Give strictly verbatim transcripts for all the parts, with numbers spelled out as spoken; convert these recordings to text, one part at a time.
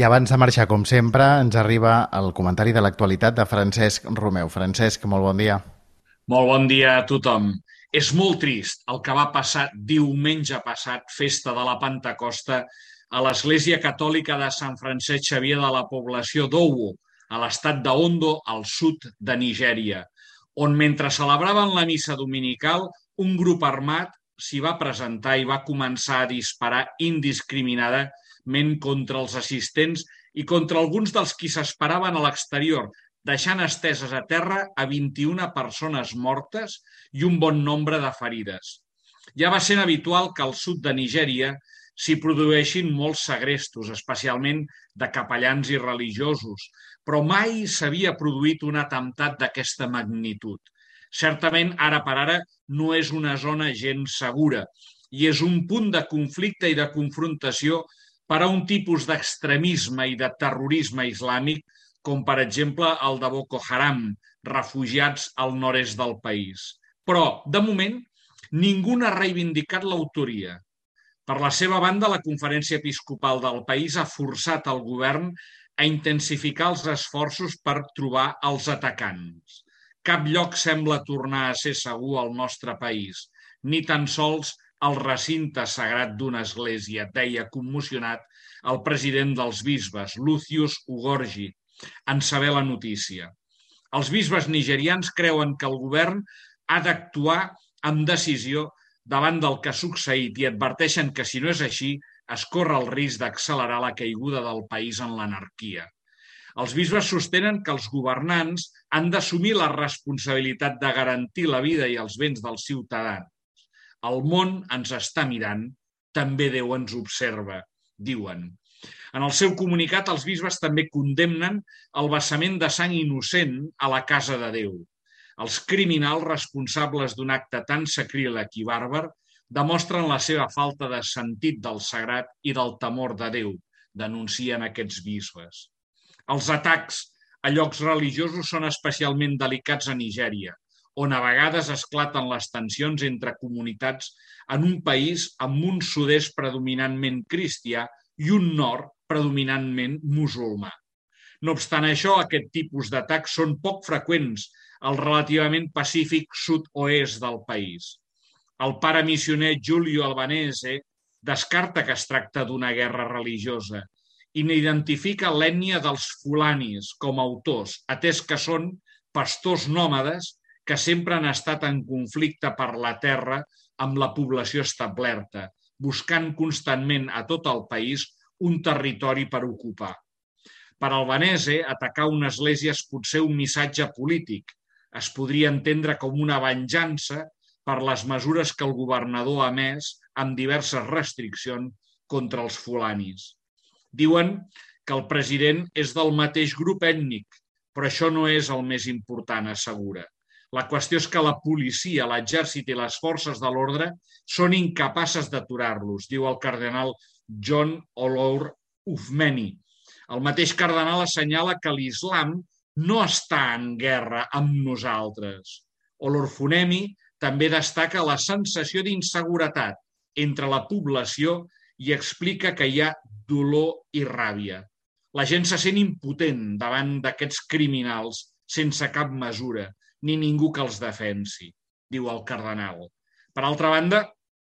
I abans de marxar, com sempre, ens arriba el comentari de l'actualitat de Francesc Romeu. Francesc, molt bon dia. Molt bon dia a tothom. És molt trist el que va passar diumenge passat, festa de la Pentecosta, a l'Església Catòlica de Sant Francesc Xavier de la població d'Owo, a l'estat d'Ondo, al sud de Nigèria, on mentre celebraven la missa dominical, un grup armat s'hi va presentar i va començar a disparar indiscriminadament contra els assistents i contra alguns dels qui s'esperaven a l'exterior, deixant esteses a terra a vint-i-una persones mortes i un bon nombre de ferides. Ja va sent habitual que al sud de Nigèria s'hi produeixin molts segrestos, especialment de capellans i religiosos, però mai s'havia produït un atemptat d'aquesta magnitud. Certament, ara per ara, no és una zona gens segura i és un punt de conflicte i de confrontació per a un tipus d'extremisme i de terrorisme islàmic com per exemple el de Boko Haram, refugiats al nord-est del país. Però, de moment, ningú n'ha reivindicat l'autoria. Per la seva banda, la Conferència Episcopal del país ha forçat el govern a intensificar els esforços per trobar els atacants. Cap lloc sembla tornar a ser segur al nostre país, ni tan sols el recinte sagrat d'una església, deia commocionat el president dels bisbes, Lucius Ugorji, en saber la notícia. Els bisbes nigerians creuen que el govern ha d'actuar amb decisió davant del que ha succeït i adverteixen que si no és així es corre el risc d'accelerar la caiguda del país en l'anarquia. Els bisbes sostenen que els governants han d'assumir la responsabilitat de garantir la vida i els béns dels ciutadans. El món ens està mirant, també Déu ens observa, diuen. En el seu comunicat, els bisbes també condemnen el vessament de sang innocent a la casa de Déu. Els criminals responsables d'un acte tan sacríleg i bàrbar demostren la seva falta de sentit del sagrat i del temor de Déu, denuncien aquests bisbes. Els atacs a llocs religiosos són especialment delicats a Nigèria, on a vegades esclaten les tensions entre comunitats en un país amb un sud-est predominantment cristià i un nord predominantment musulmà. No obstant això, aquest tipus d'atacs són poc freqüents al relativament pacífic sud-oest del país. El pare missioner Giulio Albanese descarta que es tracta d'una guerra religiosa i n'identifica l'ètnia dels fulanis com a autors, atès que són pastors nòmades que sempre han estat en conflicte per la terra amb la població establerta, buscant constantment a tot el país un territori per ocupar. Per Albanese, atacar una església és potser un missatge polític. Es podria entendre com una venjança per les mesures que el governador ha emès amb diverses restriccions contra els fulanis. Diuen que el president és del mateix grup ètnic, però això no és el més important, assegura. La qüestió és que la policia, l'exèrcit i les forces de l'ordre són incapaces d'aturar-los, diu el cardenal John Olour Ufmeni. El mateix cardenal assenyala que l'islam no està en guerra amb nosaltres. Olourfunemi també destaca la sensació d'inseguretat entre la població i explica que hi ha dolor i ràbia. La gent se sent impotent davant d'aquests criminals sense cap mesura, ni ningú que els defensi, diu el cardenal. Per altra banda,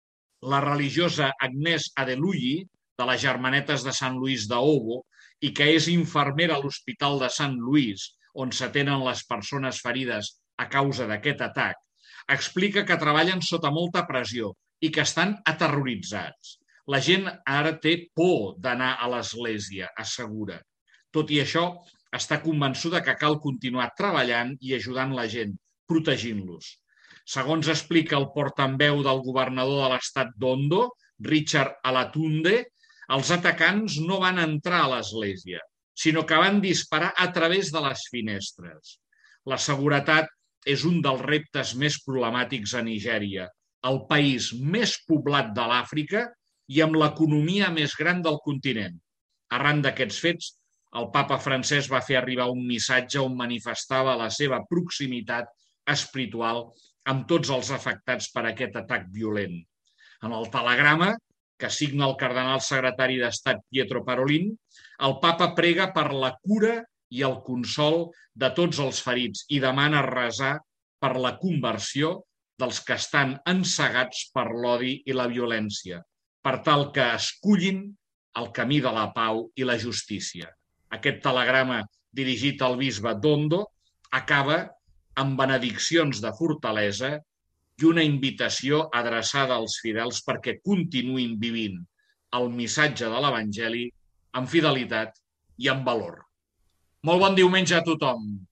la religiosa Agnès Adeluyi, de les Germanetes de Sant Lluís d'Owo, i que és infermera a l'Hospital de Sant Lluís, on s'atenen les persones ferides a causa d'aquest atac, explica que treballen sota molta pressió i que estan aterroritzats. La gent ara té por d'anar a l'església, assegura. Tot i això, està convençuda que cal continuar treballant i ajudant la gent, protegint-los. Segons explica el portaveu del governador de l'estat d'Ondo, Richard Alatunde, els atacants no van entrar a l'església, sinó que van disparar a través de les finestres. La seguretat és un dels reptes més problemàtics a Nigèria, el país més poblat de l'Àfrica i amb l'economia més gran del continent. Arran d'aquests fets, el papa francès va fer arribar un missatge on manifestava la seva proximitat espiritual amb tots els afectats per aquest atac violent. En el telegrama que signa el cardenal secretari d'Estat Pietro Parolin, el papa prega per la cura i el consol de tots els ferits i demana resar per la conversió dels que estan encegats per l'odi i la violència, per tal que escullin el camí de la pau i la justícia. Aquest telegrama dirigit al bisbe Dondo acaba amb benediccions de fortalesa i una invitació adreçada als fidels perquè continuïn vivint el missatge de l'Evangeli amb fidelitat i amb valor. Molt bon diumenge a tothom!